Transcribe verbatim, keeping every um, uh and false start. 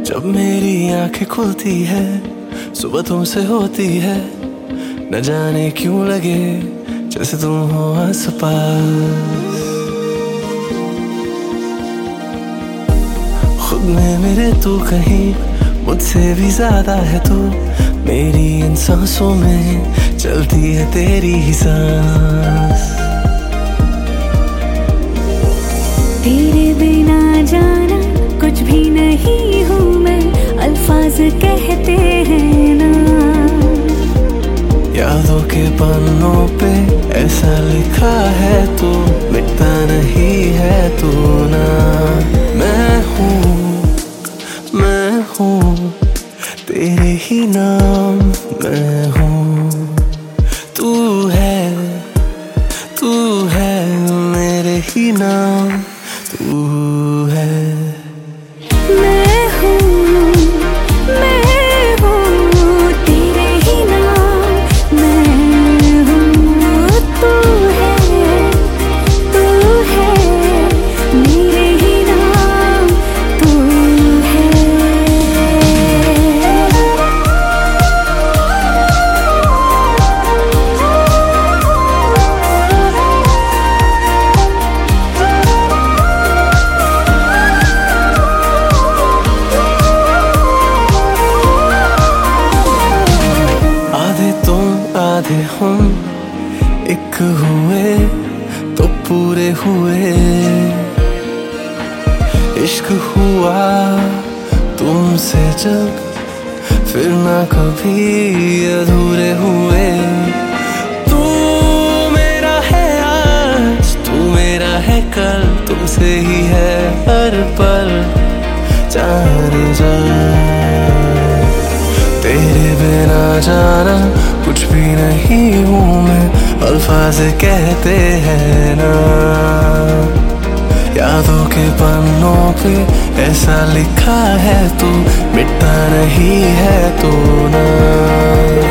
जब मेरी आंखें खुलती है सुबह तुमसे होती है, न जाने क्यों लगे जैसे तुम हो आस-पास। खुद में मेरे तू कहीं मुझसे भी ज्यादा है तू, मेरी इन सांसों में चलती है तेरी ही सांस। तेरे बिना जाना कुछ भी नहीं हूँ मैं, अल्फाज कहते हैं ना। यादों के पन्नों पे ऐसा लिखा है तू, मिटता नहीं है तू ना। मैं हूँ मैं हूँ तेरे ही नाम, मैं हूँ तू है तू है मेरे ही नाम, तू है। मैं हूँ मैं हूँ तेरे ही नाम, मैं हूँ तू है तू है मेरे ही नाम, तू है। आधे हम एक हुए तो पूरे हुए, इश्क हुआ तुमसे जब फिर ना कभी अधूरे हुए। तू मेरा है आज तू मेरा है कल, तुमसे ही है हर पल जाने जा। तेरे बिना जाना कुछ भी नहीं हूँ मैं, अल्फाज कहते हैं ना। यादों के पन्नों पे ऐसा लिखा है तू, मिटता नहीं है तू ना।